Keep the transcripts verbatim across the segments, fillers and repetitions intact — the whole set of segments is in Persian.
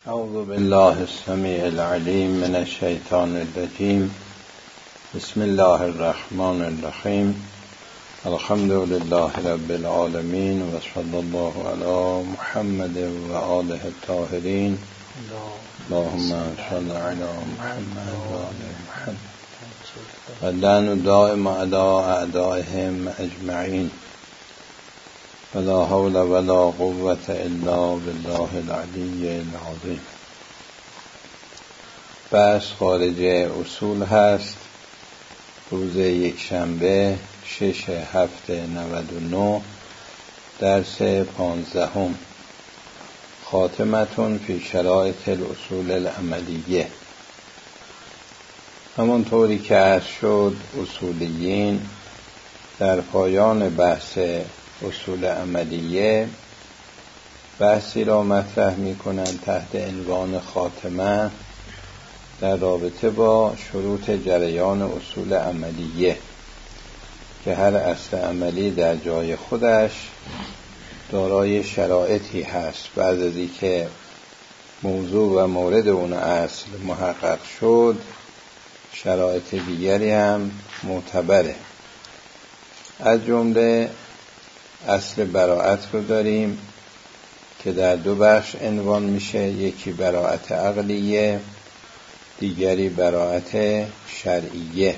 اعوذ بالله السمیع العلیم من الشیطان الرجیم. بسم الله الرحمن الرحیم. الحمد لله رب العالمین و صلی الله علی محمد و آله الطاهرین. اللهم صل علی محمد و آل محمد و لعن دائم علی اعدائهم اجمعین. ولا حول ولا قوة الا بالله العلی العظیم. بحث خارج اصول هست. روز یک شنبه شش هفته نود و نه، درس پانزدهم، خاتمتون فی شرایط الاصول العملیه. همونطوری که عرض شد، اصولیین در پایان بحث اصول عملیه بحثی را مطرح می کنند تحت عنوان خاتمه در رابطه با شروط جریان اصول عملیه، که هر اصل عملی در جای خودش دارای شرایطی هست. بعد از اینکه موضوع و مورد اون اصل محقق شد، شرایط دیگری هم معتبره. از جمله اصل براءت رو داریم که در دو بخش عنوان میشه، یکی براءت عقلیه، دیگری براءت شرعیه.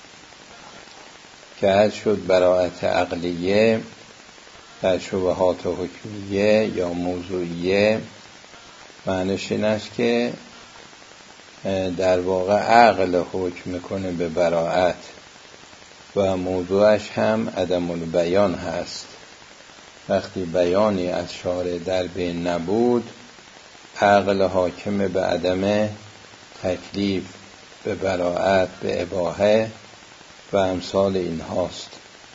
که عرض شد براءت عقلیه در شبهات حکمیه یا موضوعیه معنیش این است که در واقع عقل حکم میکنه به براءت و موضوعش هم عدم البیان هست. وقتی بیانی از شارع در بین نبود، عقل حاکم به عدم تکلیف، به براءت، به اباحه و امثال این هاست.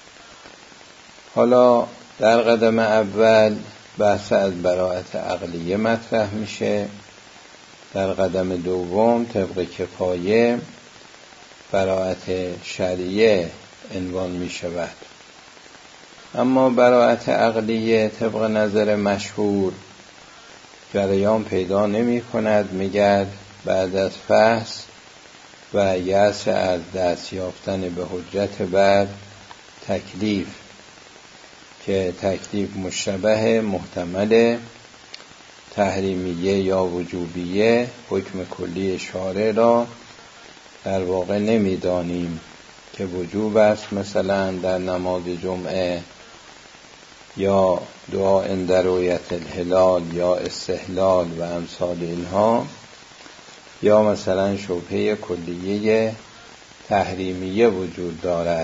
حالا در قدم اول بحث از براءت عقلیه مطرح میشه. در قدم دوم طبق کفایه براءت شرعیه عنوان میشود. اما براءت عقلیه طبق نظر مشهور جریان پیدا نمی کند مگر بعد از فحص و یأس از دست یافتن به حجت بر تکلیف، که تکلیف مشتبه محتمل تحریمیه یا وجوبیه، حکم کلی شارع را در واقع نمیدانیم که وجوب است مثلا در نماز جمعه، یا دعا عند رؤیت الهلال، یا استحلال و امثال اینها، یا مثلا شبهه کلیه تحریمیه وجود دارد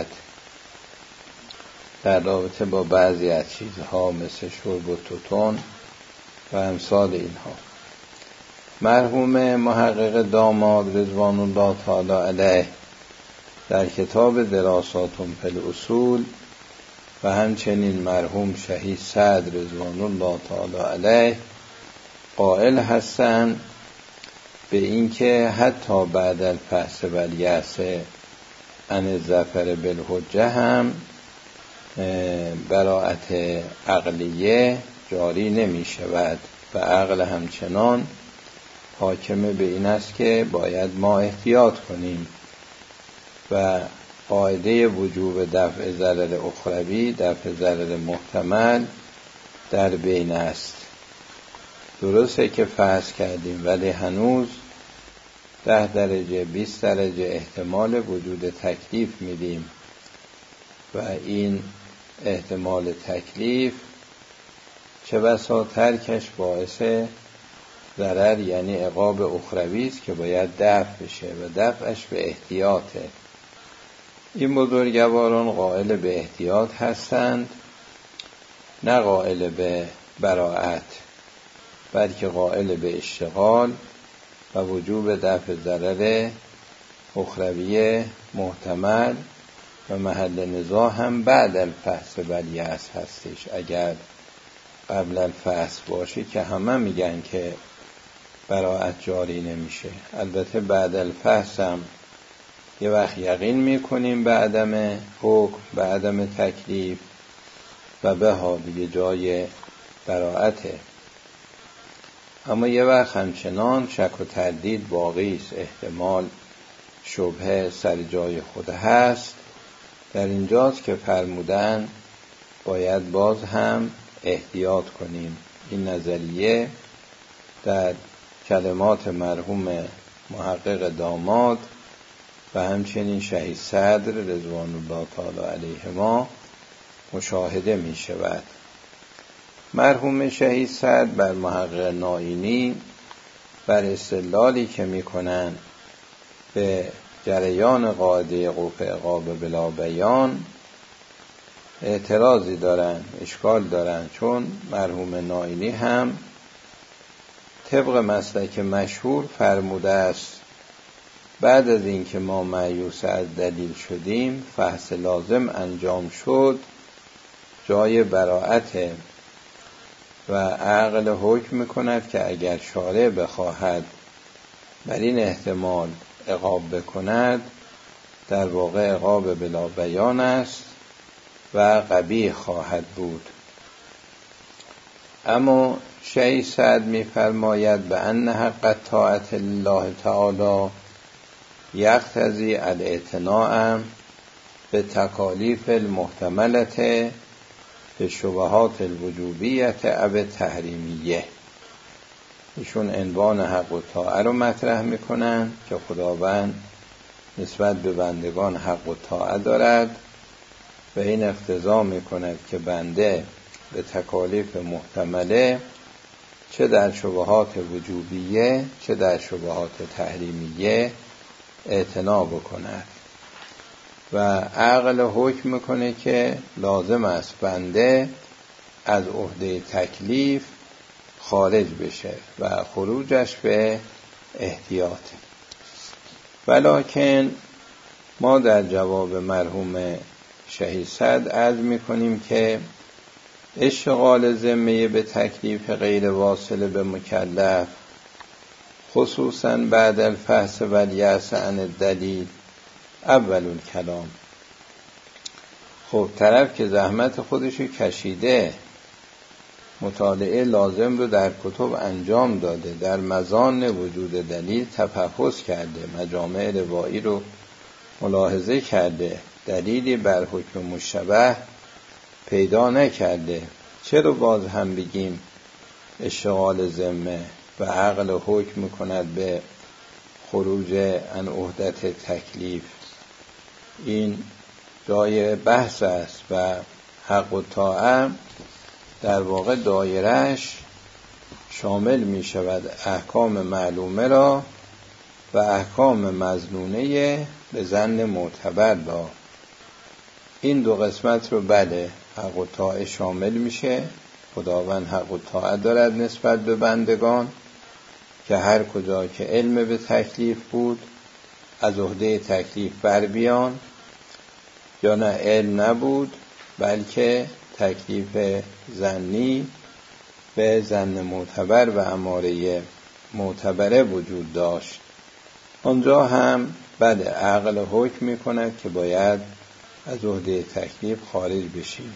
در رابطه با بعضی از چیزها مثل شرب و توتون و امثال اینها. مرحوم محقق داماد رضوان الله تعالی علیه در کتاب دراساتون فی الاصول و همچنین مرحوم شهید سعد رضوان الله تعالی علیه قائل هستند به اینکه حتی بعد الفحص و الیأس عن الظفر بالحجه هم براءت عقلیه جاری نمی شود و عقل همچنان حاکم به این است که باید ما احتیاط کنیم و قاعده وجوب دفع ضرر اخروی، دفع ضرر محتمل در بین است. درسته که فحص کردیم ولی هنوز ده درجه بیست درجه احتمال وجود تکلیف میدیم و این احتمال تکلیف چه بسا ترکش باعث ضرر یعنی عقاب اخروی است که باید دفع بشه و دفعش به احتیاطه. این بزرگواران قائل به احتیاط هستند، نه قائل به براءت، بلکه قائل به اشتغال و وجوب دفع ضرر اخروی محتمل و محل نزاع هم بعد الفحص و الیأس هستش. اگر قبل الفحص باشه که همه میگن که براءت جاری نمیشه. البته بعد الفحص هم یه وقت یقین میکنیم به عدم حکم، به عدم تکلیف و به ها دیگه جای براءته. اما یه وقت همچنان شک و تردید باقی است، احتمال شبهه سر جای خود هست. در اینجاست که فرمودن باید باز هم احتیاط کنیم. این نظریه در کلمات مرحوم محقق داماد و همچنین شهید صدر رضوان الله تعالی علیهما مشاهده می شود. مرحوم شهید صدر بر محقق نائینی بر استدلالی که می کنن به جریان قاعده قوف عقاب بلا بیان اعتراضی دارن، اشکال دارن، چون مرحوم نائینی هم طبق مسلک مشهور فرموده است بعد از اینکه ما مایوس از دلیل شدیم، فحص لازم انجام شد، جای براءت و عقل حکم میکند که اگر شارع بخواهد بر این احتمال عقاب بکند، در واقع عقاب بلا بیان است و قبیح خواهد بود. اما شیخ سعد می‌فرماید به ان حق طاعت الله تعالی یقتضی الاعتناء به تکالیف المحتملة به شبهات الوجوبیت او تحریمیه. ایشون عنوان حق و طاعه رو مطرح میکنن که خداوند نسبت به بندگان حق و طاعه دارد و این اقتضا میکند که بنده به تکالیف محتمله چه در شبهات وجوبیه چه در شبهات تحریمیه اعتنا بکند و عقل حکم میکنه که لازم است بنده از عهده تکلیف خارج بشه و خروجش به احتیاط. ولکن ما در جواب مرحوم شهید صدر عرض میکنیم که اشتغال ذمه به تکلیف غیر واصل به مکلف خصوصا بعد الفحص و الیأس عن الدلیل اول الکلام. خب طرف که زحمت خودشو کشیده، مطالعه لازم رو در کتب انجام داده، در مظان وجود دلیل تفحص کرده، مجامع روایی رو ملاحظه کرده، دلیلی بر حکم مشتبه پیدا نکرده، چرا باز هم بگیم اشتغال ذمه و عقل حکم میکند به خروج عن عهدت تکلیف؟ این جای بحث است و حق و طاعه در واقع دایرش شامل می شود احکام معلومه را و احکام مظنونه به ظن معتبر را. این دو قسمت رو بله حق و طاعه شامل میشه. خداوند حق و طاعه دارد نسبت به بندگان که هر کجا که علم به تکلیف بود از عهده تکلیف بر بیان، یا نه علم نبود بلکه تکلیف ظنی به ظن معتبر و اماره معتبره وجود داشت، آنجا هم بله عقل حکم میکند که باید از عهده تکلیف خارج بشیم.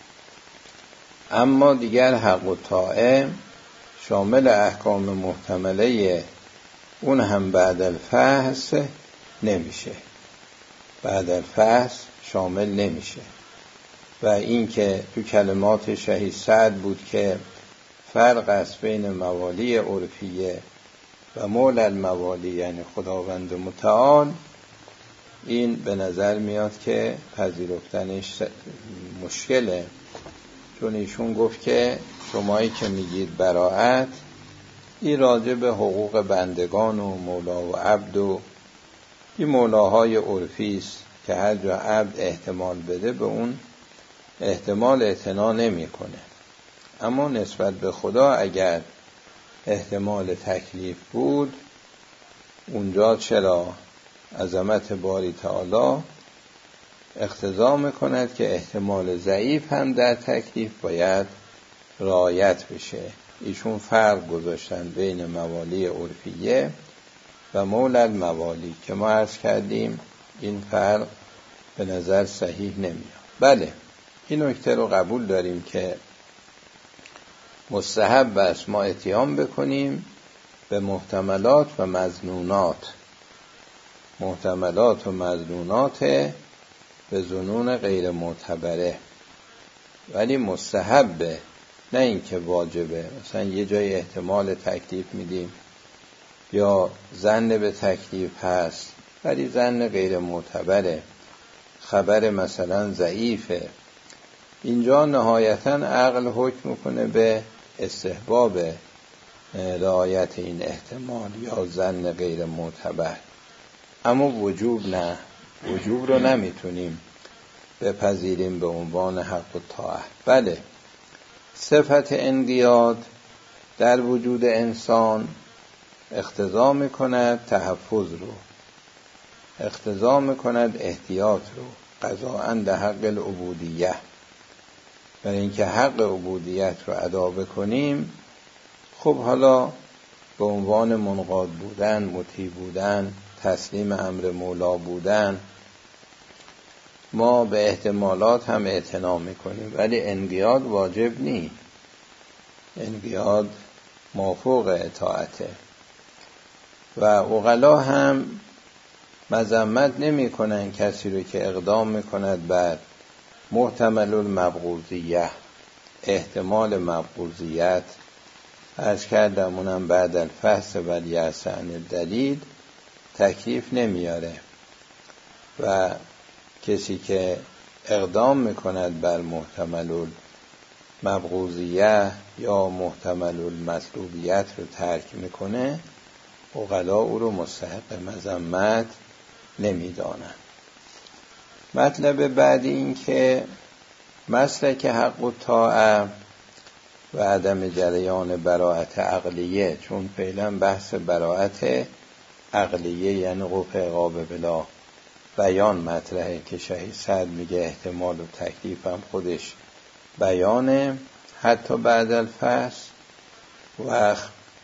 اما دیگر حق و طاعه شامل احکام محتمله اون هم بعد الفحص نمیشه، بعد الفحص شامل نمیشه. و این که تو کلمات شهید سعد بود که فرق است بین موالی عرفیه و مولا الموالی یعنی خداوند متعال، این به نظر میاد که پذیرفتنش مشکله، چون ایشون گفت که شمایی که میگید براءت، این راجع به حقوق بندگان و مولا و عبد و این مولاهای عرفی است که هر جا عبد احتمال بده به اون احتمال اعتنا نمی کنه. اما نسبت به خدا اگر احتمال تکلیف بود، اونجا چرا عظمت باری تعالی اقتضا میکند که احتمال ضعیف هم در تکلیف باید رعایت بشه. ایشون فرق گذاشتن بین موالی عرفیه و مولا الموالی که ما عرض کردیم این فرق به نظر صحیح نمیاد. بله این نکته رو قبول داریم که مستحب است ما اتیام بکنیم به محتملات و مظنونات، محتملات و مظنونات به ظنون غیر معتبره، ولی مستحبه، نه اینکه واجبه. مثلا یه جای احتمال تکلیف میدیم یا ظن به تکلیف هست ولی ظن غیر معتبره، خبر مثلا ضعیفه، اینجا نهایتا عقل حکم میکنه به استحباب رعایت این احتمال یا ظن غیر معتبر. اما وجوب نه، وجوب رو نمیتونیم بپذیریم به عنوان حق و طاعت. بله، صفت انقیاد در وجود انسان اقتضا میکند تحفظ رو، اقتضا میکند احتیاط رو، قضاءً به حق العبودیه، برای اینکه حق عبودیت رو ادا بکنیم. خب حالا به عنوان منقاد بودن، مطیع بودن، تسلیم امر مولا بودن، ما به احتمالات هم اعتنا میکنیم، ولی انقیاد واجب نی، انقیاد مافوق اطاعته. و عقلا هم مذمت نمی کنن کسی رو که اقدام میکند بر محتمل المبغوضیه، احتمال مبغوضیت. عرض کردم اونم بعد الفحص و یأس عن الدلیل تکلیف نمیاره. و کسی که اقدام میکند بر محتمل المبغوضیه یا محتمل المطلوبیت رو ترک میکنه، عقلا او رو مستحق مذمت نمیدانند. مطلب بعدی این که مسلک حق و طاعه و عدم جریان براءت عقلیه، چون فعلا بحث براءت عقلیه یعنی قطع عقاب بلا بیان مطرحه که شهید سعد میگه احتمال و تکلیف هم خودش بیانه حتی بعد الفحص. و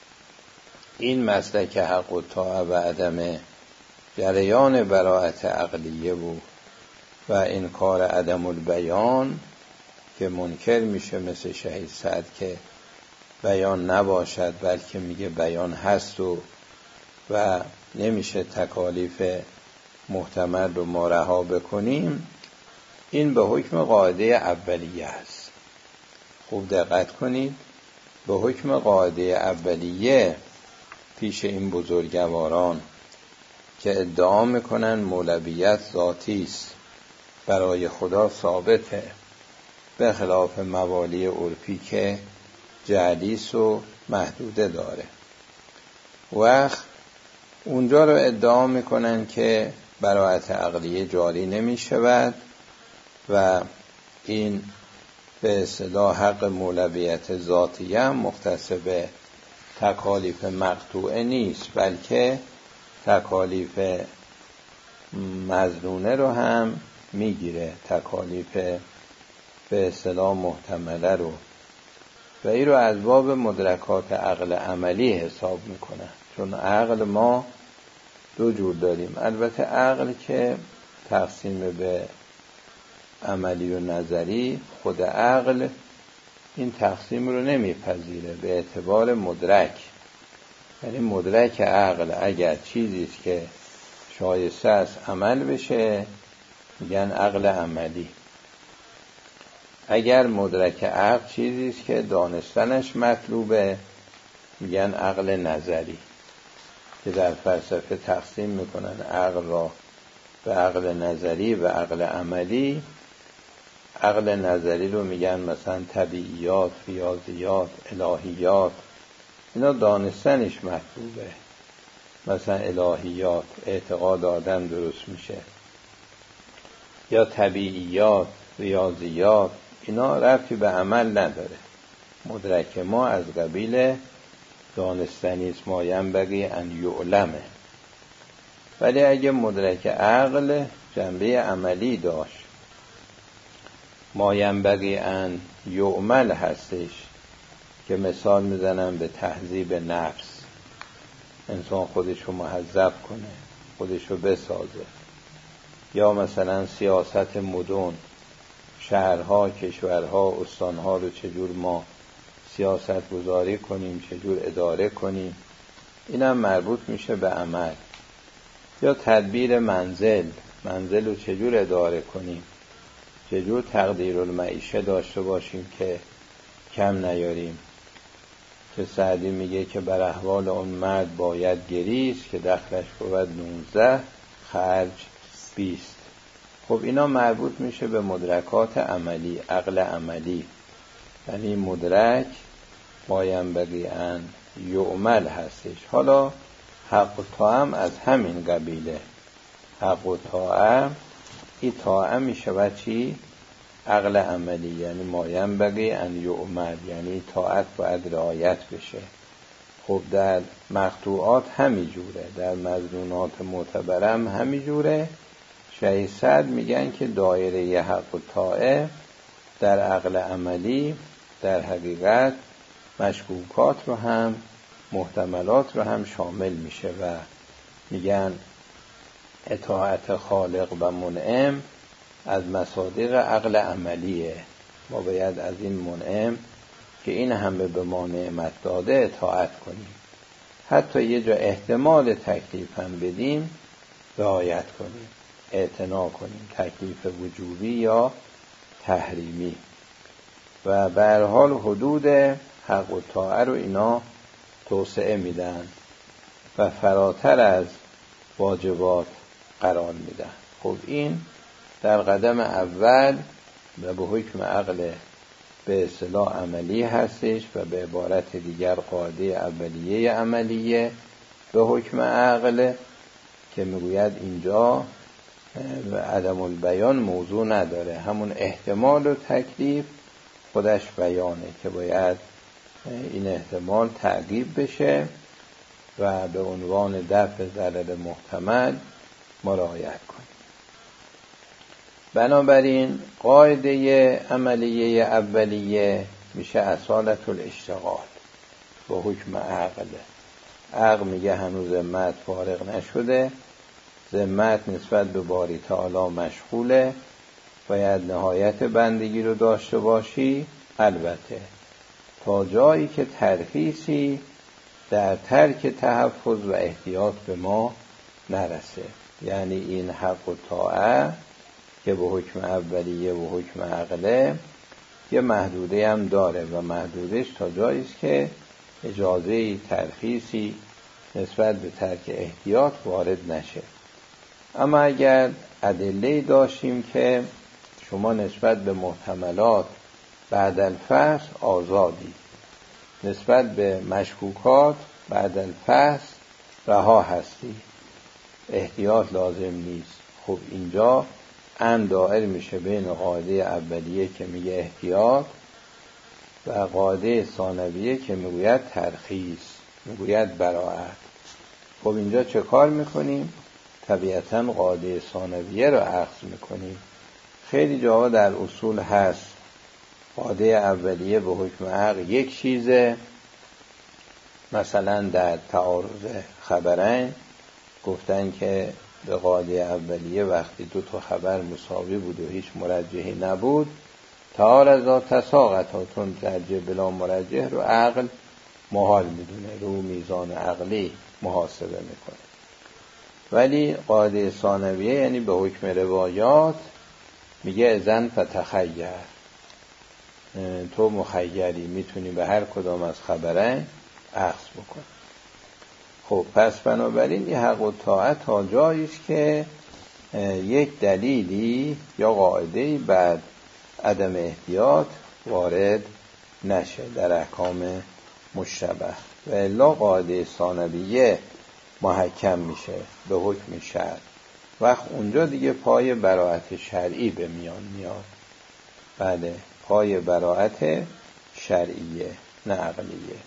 این مسلک حق و طاعه و عدم جریان براءت عقلیه بود و انکار عدم البیان که منکر میشه مثل شهید سعد که بیان نباشد، بلکه میگه بیان هست و و نمیشه تکالیف محتمل رو ما رها بکنیم. این به حکم قاعده اولیه است. خوب دقت کنید، به حکم قاعده اولیه پیش این بزرگواران که ادعا میکنن مولویت ذاتی است، برای خدا ثابته، به خلاف موالی عرفی که جعلیس و محدوده داره. وقت اونجا رو ادعا میکنن که براءت عقلیه جاری نمی شود و این به اصطلاح حق مولویت ذاتیه هم مختص به تکالیف مقطوعه نیست، بلکه تکالیف مظنونه رو هم میگیره، تکالیف به اصطلاح محتمله رو، و این رو از باب مدرکات عقل عملی حساب میکنه. چون عقل ما دو جور داریم، البته عقل که تقسیم به عملی و نظری، خود عقل این تقسیم رو نمیپذیره به اعتبار مدرک. یعنی مدرک عقل اگر چیزیست که شایسته است عمل بشه میگن عقل عملی، اگر مدرک عقل چیزیست که دانستنش مطلوبه میگن عقل نظری، که در فلسفه تقسیم میکنن عقل را به عقل نظری و عقل عملی. عقل نظری رو میگن مثلا طبیعیات، ریاضیات، الهیات، اینا دانستنش مطلوبه. مثلا الهیات اعتقاد آدم درست میشه، یا طبیعیات، ریاضیات، اینا ربطی به عمل نداره. مدرک ما از قبیل دانستنیست، ما ینبغی ان یعلمه. ولی اگه مدرک عقل جنبه عملی داشت، ما ینبغی ان یعمل هستش، که مثال میزنم به تهذیب نفس، انسان خودش رو مهذب کنه، خودش رو بسازه. یا مثلا سیاست مدن، شهرها، کشورها، استانها رو چجور ما سیاست گذاری کنیم، چجور اداره کنیم. اینم مربوط میشه به عمل. یا تدبیر منزل، منزل رو چجور اداره کنیم، چجور تقدیر المعیشه داشته باشیم که کم نیاریم. که سعدی میگه که بر احوال اون مرد باید گریست که دخلش بود نوزده خرج بیست. خب اینا مربوط میشه به مدرکات عملی، عقل عملی. یعنی مدرک مایم بقی ان یعمل هستش. حالا حق و طاعم از همین قبیله. حق و طاعم، این طاعم میشه چی؟ عقل عملی. یعنی مایم بقی ان یعمل، یعنی طاعت باید رعایت بشه. خب در مقطوعات همی جوره، در مظنونات معتبرم همی جوره. شیخ سعد میگن که دایره حق و طاعه در عقل عملی در حقیقت مشکوکات رو هم محتملات رو هم شامل میشه و میگن اطاعت خالق و منعم از مصادیق عقل عملیه. ما باید از این منعم که این همه به ما نعمت داده اطاعت کنیم، حتی یه جا احتمال تکلیف هم بدیم رعایت کنیم، اعتنا کنیم، تکلیف وجوبی یا تحریمی. و به هر حال حدود حق و طاعه رو اینا توسعه میدن و فراتر از واجبات قرار میدن. خب این در قدم اول و به حکم عقل به اصطلاح عملی هستش و به عبارت دیگر قاعده اولیه عملیه به حکم عقل که میگوید اینجا عدم البیان موضوع نداره، همون احتمال و تکلیف خودش بیانه که باید این احتمال تعقیب بشه و به عنوان دفع ضرر محتمل مراعات کنیم. بنابراین قاعده عملیه اولیه میشه اصالت الاشتغال به حکم عقل. عقل میگه هنوز ذمت فارغ نشده، ذمت نسبت به باری تعالی مشغوله، باید نهایت بندگی رو داشته باشی، البته تا جایی که ترخیصی در ترک تحفظ و احتیاط به ما نرسه. یعنی این حق و طاعه که به حکم اولیه و حکم عقله یه محدوده هم داره و محدودش تا جایی است که اجازه ترخیصی نسبت به ترک احتیاط وارد نشه. اما اگر ادله داشتیم که شما نسبت به محتملات بعد الفحص آزادی، نسبت به مشکوکات بعد الفحص رها هستی، احتیاط لازم نیست، خب اینجا ان دائر میشه بین قاعده اولیه که میگه احتیاط و قاعده ثانویه که میگوید ترخیص، میگوید براءت. خب اینجا چه کار میکنیم؟ طبیعتاً قاعده ثانویه رو اخذ میکنیم. خیلی جاها در اصول هست قاعده اولیه به حکم عقل یک چیزه، مثلا در تعارض خبرین گفتن که به قاعده اولیه وقتی دو تا خبر مساوی بود و هیچ مرجحی نبود تعارضا تساقطاتون ترجیح بلا مرجح رو عقل محال میدونه، رو میزان عقلی محاسبه میکنه. ولی قاعده ثانویه یعنی به حکم روایات میگه اذن فتخیر، تو مخیری، میتونی به هر کدام از خبرین اخذ بکن. خب پس بنابراین یه حق و طاعت تا جایی است که یک دلیلی یا قاعده‌ای بعد عدم احتیاط وارد نشه در احکام مشتبه و الا قاعده ثانویه محکم میشه به حکم شرع. وقت اونجا دیگه پای براءت شرعی به میان میاد. بله، پای براءت شرعیه نه عقلیه.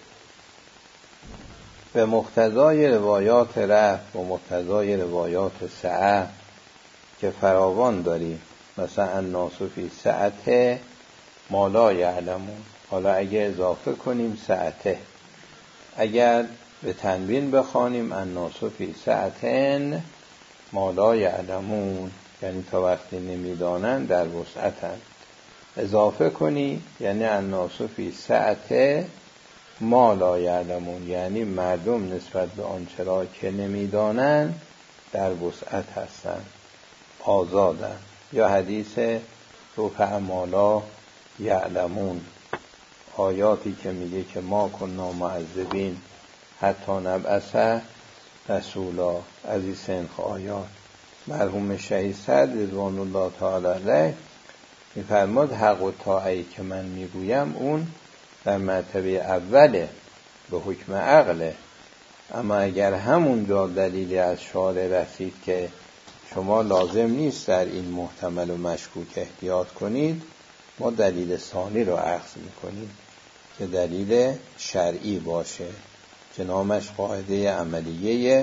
به مقتضای روایات رفع و مقتضای روایات سعه که فراوان داریم، مثلا الناس فی سعته ما لا یعلمون. حالا اگه اضافه کنیم سعته، اگر به تنوین بخوانیم الناس فی سعتن ما لا یعلمون، یعنی تا وقتی نمیدانن در وسعتن. اضافه کنی یعنی الناس فی سعته ما لا یعلمون، یعنی مردم نسبت به آنچه را که نمیدانن در وسعت هستند، آزادن. یا حدیث رفع ما لا یعلمون، آیاتی که میگه که ما کنا معذبین حتی نبعث رسولا، از این سنخ آیات. مرحوم شهید سعد رضوان الله تعالی علیه میفرماد حق و طاعه‌ای که من میگویم اون در مرتبه اوله به حکم عقله، اما اگر همون جا دلیلی از شارع رسید که شما لازم نیست در این محتمل و مشکوک احتیاط کنید، ما دلیل ثانی رو اخذ میکنیم که دلیل شرعی باشه که نامش قاعده عملیه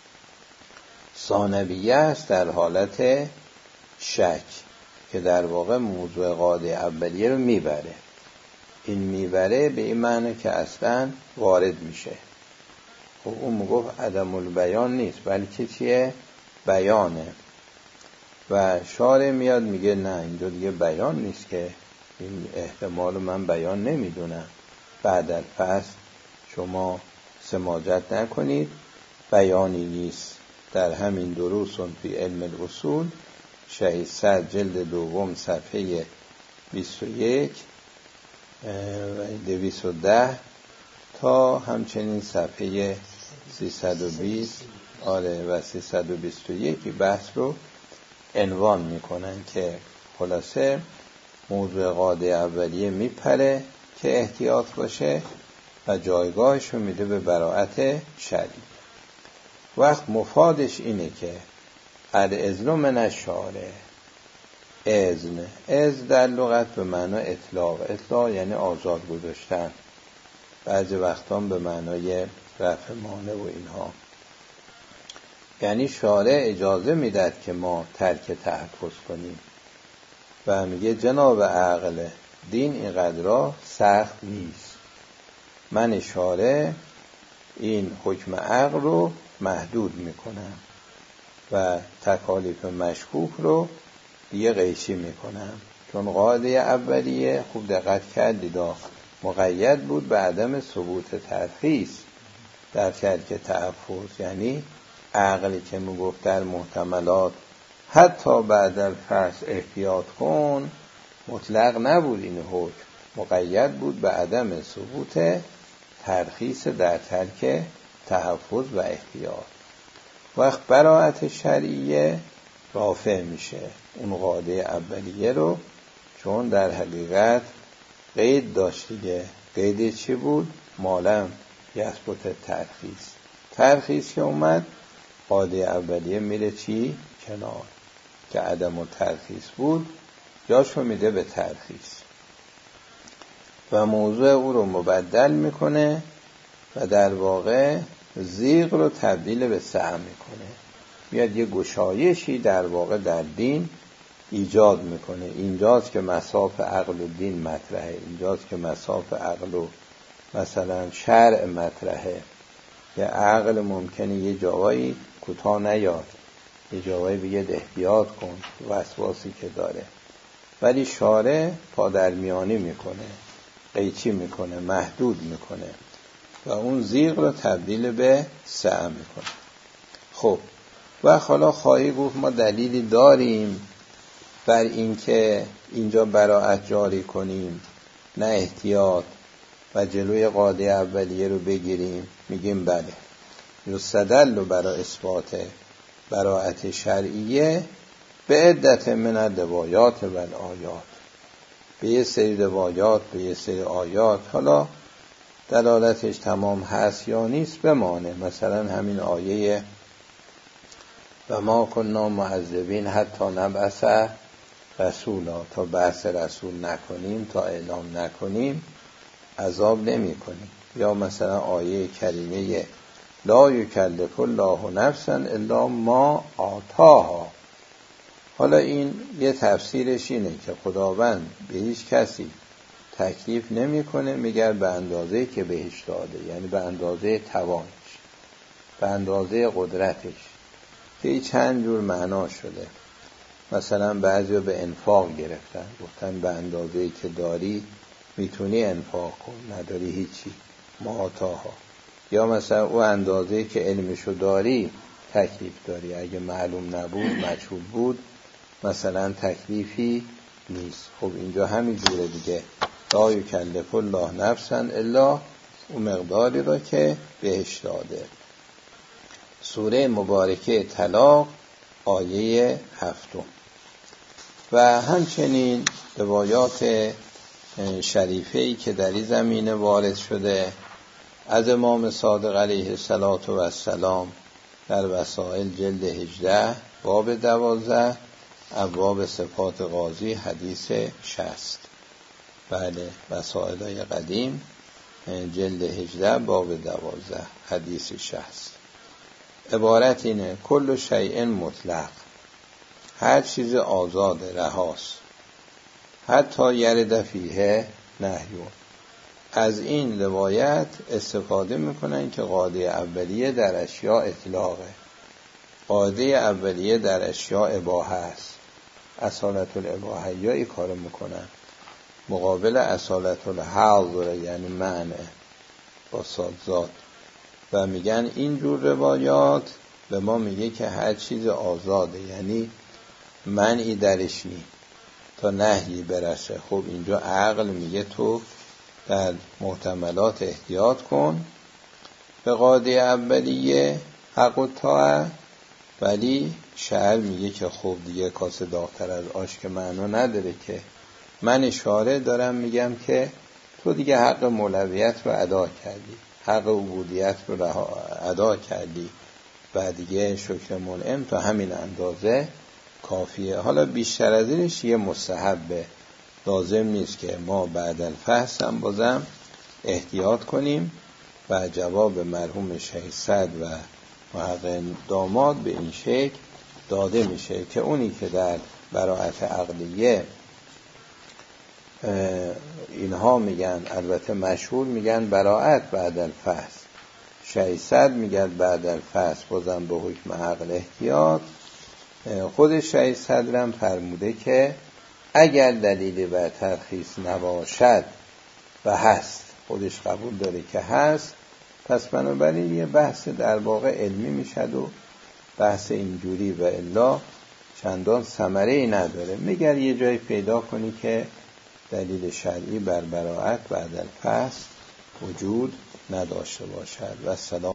ثانویه است در حالت شک، که در واقع موضوع قاعده اولیه رو میبره. این میبره به این معنی که اصلا وارد میشه. خب اون میگفت عدم البیان نیست بلکه چیه؟ بیانه. و شارع میاد میگه نه اینجا دیگه بیان نیست، که این احتمال من بیان نمیدونم، بعد الفصل شما سماجت نکنید، بیانی نیست. در همین دروسون فی علم الاصول شهید سعد جلد دوم صفحه بیست و یک دویست و ده تا همچنین صفحه سیصد و بیست آره و سیصد و بیست و یک بحث رو عنوان میکنن که خلاصه موضوع قاعده اولیه میپره که احتیاط باشه و جایگاهش رو میده به براءت شرعی. وقت مفادش اینه که الاذن من الشارع، اذن اذن در لغت به معنی اطلاق، اطلاق یعنی آزاد گذاشتن، بعضی وقتا به معنای رفع مانع و اینها. یعنی شارع اجازه میداد که ما ترک تحفظ کنیم و میگه جناب عقل دین اینقدر سخت نیست، من شارع این حکم عقل رو محدود میکنم و تکالیف مشکوک رو دیگه قیچی میکنم. چون قاعده اولیه خوب دقت کردید مقید بود به عدم ثبوت ترخیص در ترک تحفظ، یعنی عقلی که میگفت در محتملات حتی بعد الفصل احتیاط کن، مطلق نبود. این حکم مقید بود به عدم ثبوت ترخیص در ترک تحفظ و احتیاط. وقت براءت شرعیه رافع میشه اون قاعده اولیه رو، چون در حقیقت قید داشت دیگه. قید چی بود؟ مالم یثبت ترخیص. ترخیص که اومد قاعده اولیه میره چی؟ کنار، که عدم و ترخیص بود جاشو میده به ترخیص و موضوع او رو مبدل میکنه و در واقع زیغ رو تبدیل به سعی میکنه. میاد یه گشایشی در واقع در دین ایجاد میکنه. اینجاست که مصاف عقل و دین مطرحه، اینجاست که مصاف عقل و مثلا شرع مطرحه. که عقل ممکنه یه جاوایی کوتاه نیاد، یه جاوایی بگه احتیاط کن وسواسی که داره، ولی شارع پادرمیانی میکنه، قیچی میکنه، محدود میکنه و اون زیغ رو تبدیل به سعی میکنه. خب و حالا خواهی گفت ما دلیلی داریم بر این که اینجا براءت جاری کنیم، نه احتیاط و جلوی قاعده اولیه رو بگیریم؟ میگیم بله، یستدل برای اثبات براءت شرعیه به عدت من الروایات و الآیات، به یه سری روایات به یه سری آیات. حالا دلالتش تمام هست یا نیست بمانه. مثلا همین آیه و ما کنا معذبین حتی نبعث رسولا، تا بعث رسول نکنیم، تا اعلام نکنیم عذاب نمی کنیم. یا مثلا آیه کریمه لا یکلف الله نفسا الا ما آتاها. حالا این یه تفسیرش اینه که خداوند به هیچ کسی تکلیف نمی کنه میگر به اندازه که بهش داده، یعنی به اندازه توانش، به اندازه قدرتش. که چند جور معنا شده. مثلا بعضی به انفاق گرفتن، گفتن به اندازه که داری میتونی انفاق کن، نداری هیچی. معاطاها، یا مثلا او اندازه‌ای که علمشو داری تکلیف داری، اگه معلوم نبود مجهول بود مثلا تکلیفی نیست. خب اینجا همین جوره دیگه، لا یکلف الله نفسا الا اون مقداری را که بهش داده. سوره مبارکه طلاق آیه هفتم. و همچنین روایات شریفه‌ای که در این زمینه وارد شده از امام صادق علیه السلام در وسائل جلد هجده باب دوازده ابواب صفات قاضی حدیث شصت. بله، وسائل‌های قدیم جلد هجده باب دوازده حدیث شصت. عبارت اینه: کل شیء مطلق، هر چیز آزاد رهاست، حتی یرد فیه نهیون. از این روایت استفاده میکنن که قاعده اولیه در اشیاء اطلاقه، قاعده اولیه در اشیاء اباحه است. اصالت الاباحه یا ای کار میکنن، مقابل اصالت الحظر یعنی معنی با صادزاد، و میگن اینجور روایات به ما میگه که هر چیز آزاده، یعنی منعی درش نی تا نهی برسه. خب اینجا عقل میگه تو در محتملات احتیاط کن، به قاعده اولیه حق و طاعت، ولی شعر میگه که خب دیگه کاسه داغ‌تر از آش که معنا نداره، که من اشاره دارم میگم که تو دیگه حق مولویت رو ادا کردی، حق عبودیت رو ادا کردی و دیگه شکر منعم تا همین اندازه کافیه. حالا بیشتر از اینش یه مستحبه، لازم نیست که ما بعد الفحص هم بازم احتیاط کنیم. و جواب مرحوم شهید صد و محقق داماد به این شکل داده میشه که اونی که در براءت عقلیه اینها میگن، البته مشهور میگن براءت بعد الفحص، شهید صد میگن بعد الفحص بازم به حکم عقل احتیاط. خود شهید صدرم فرموده که اگر دلیلی بر ترخیص نباشد و هست، خودش قبول داره که هست، پس بنابراین یه بحث در واقع علمی میشد و بحث اینجوری و الا چندان ثمره‌ای نداره. مگر یه جایی پیدا کنی که دلیل شرعی بر براءت بعد الفحص وجود نداشته باشد. و السلام.